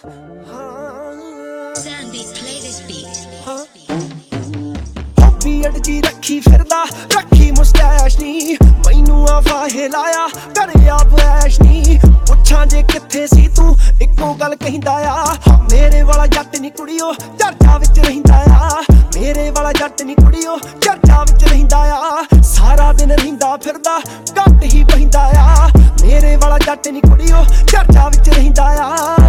Sandy, play this beat. ਬੀਅਡ ਜੀ ਰੱਖੀ ਫਿਰਦਾ ਰੱਖੀ ਮੁਸਟੈਸ਼ ਨੀ ਮੈਨੂੰ ਆ ਫਾਹੇ ਲਾਇਆ ਕਰ ਆਪ ਐਸ਼ ਨੀ ਪੁੱਛਾਂ ਜੇ ਕਿੱਥੇ ਸੀ ਤੂੰ ਇੱਕੋ ਗੱਲ ਕਹਿੰਦਾ ਆ ਮੇਰੇ ਵਾਲਾ ਜੱਟ ਨੀ ਕੁੜੀਓ ਚਰਚਾ ਵਿੱਚ ਰਹਿੰਦਾ ਆ ਮੇਰੇ ਵਾਲਾ ਜੱਟ ਨੀ ਕੁੜੀਓ ਚਰਚਾ ਵਿੱਚ ਰਹਿੰਦਾ ਆ ਸਾਰਾ ਦਿਨ ਰਹਿੰਦਾ ਫਿਰਦਾ ਘੱਟ ਹੀ ਬਹਿੰਦਾ ਆ ਮੇਰੇ ਵਾਲਾ ਜੱਟ ਨੀ ਕੁੜੀਓ ਚਰਚਾ ਵਿੱਚ ਰਹਿੰਦਾ ਆ